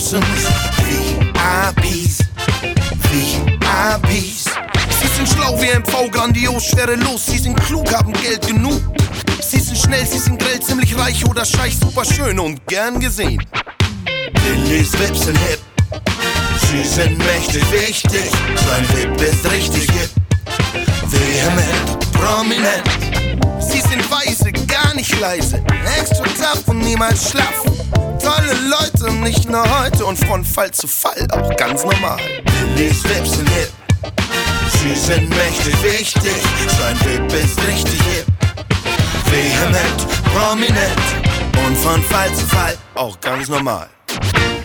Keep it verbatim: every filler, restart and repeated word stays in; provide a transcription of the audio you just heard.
Außen V I Ps, V I Ps. Sie sind schlau wie M V, grandios, schwerelos. Sie sind klug, haben Geld genug. Sie sind schnell, sie sind grell, ziemlich reich oder scheich, super schön und gern gesehen. Lillys Vips sind hip, sie sind mächtig wichtig. Sein Vip ist richtig hip, vehement, prominent. Sie sind weise, gar nicht leise, extra tough und niemals schlaff. Tolle Leute, nicht nur heute und von Fall zu Fall auch ganz normal. Lillys Vips sind hip, sie sind mächtig wichtig. Sein Vip ist richtig hip, vehement, prominent und von Fall zu Fall auch ganz normal.